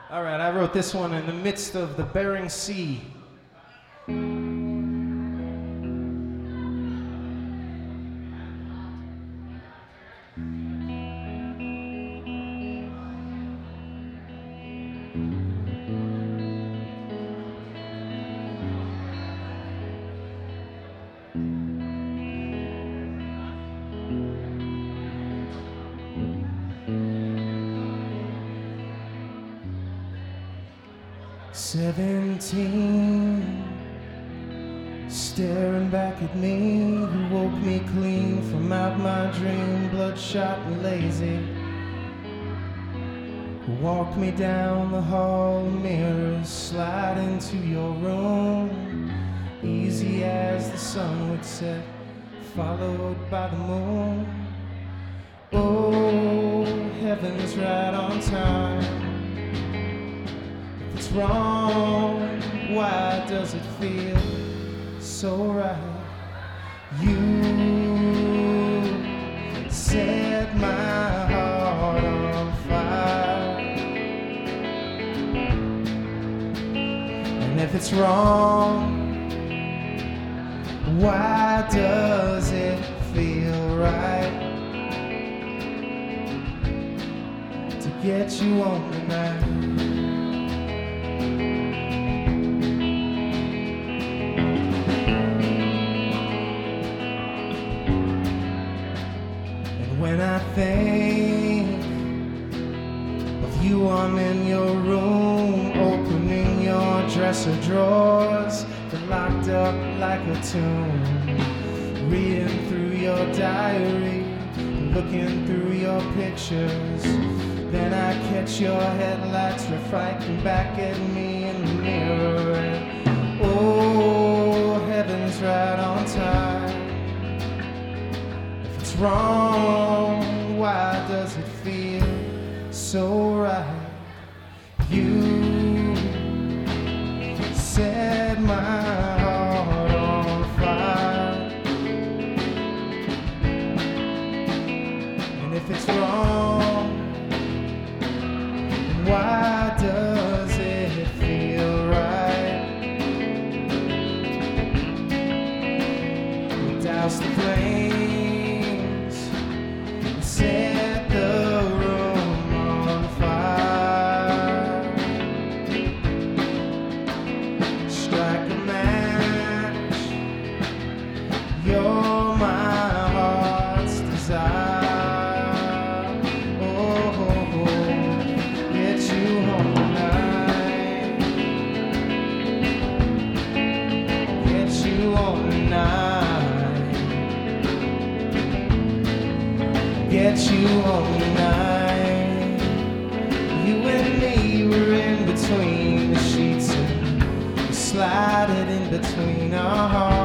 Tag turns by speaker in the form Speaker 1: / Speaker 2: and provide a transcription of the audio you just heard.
Speaker 1: All right, I wrote this one in the midst of the Bering Sea. 17, staring back at me, who woke me clean from out my dream, bloodshot and lazy, who walked me down the hall, mirrors slide into your room, easy as the sun would set, followed by the moon. Oh, heaven's right on time. It's wrong, why does it feel so right? You set my heart on fire, and if it's wrong, why does it feel right to get you on tonight? When I think of you, I'm in your room, opening your dresser drawers, they're locked up like a tomb, reading through your diary, looking through your pictures. Then I catch your headlights reflecting back at me in the mirror, and oh, heaven's right on time. If it's wrong, why does it feel so right? You set my heart on fire, and if it's wrong, why does it feel right? We douse the flames, set the room on fire, strike a match, you're my heart's desire. Oh, get you home tonight, get you home tonight, get you home tonight. You and me were in between the sheets, and we slided in between our hearts.